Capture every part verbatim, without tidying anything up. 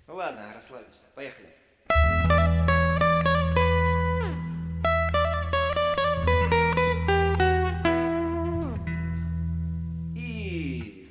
Ладно, расслабься. Поехали. И...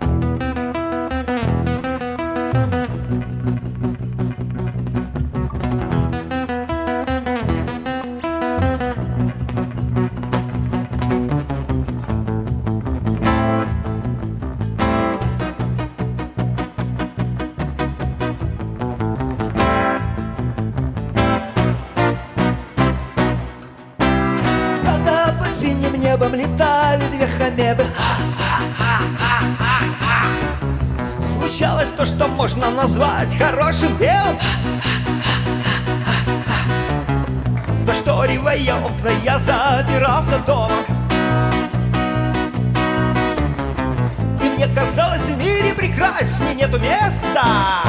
Когда под синим небом летали две хамебы, случалось то, что можно назвать хорошим делом. Зашторивая окна, я запирался дома, и мне казалось, в мире прекрасней нету места.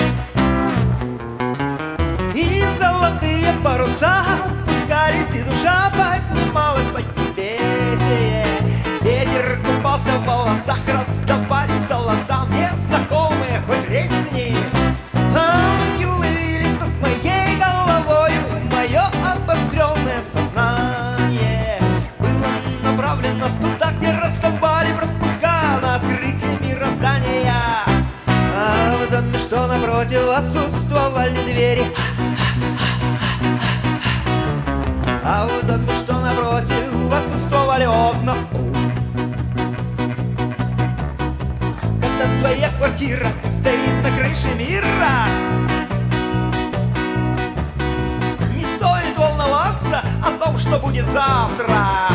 И золотые паруса пускались, и душа поднималась под небесие. Ветер купался в волосах, раздавались голоса мне знакомые, хоть резни. Ангелы вились над моей головой, мое обостренное сознание было направлено туда, где раздавали пропуска на открытие мироздания. А в доме, что напротив, отсутствовали двери. А в доме, что напротив, отсутствовали окна. Когда твоя квартира стоит на крыше мира, не стоит волноваться о том, что будет завтра.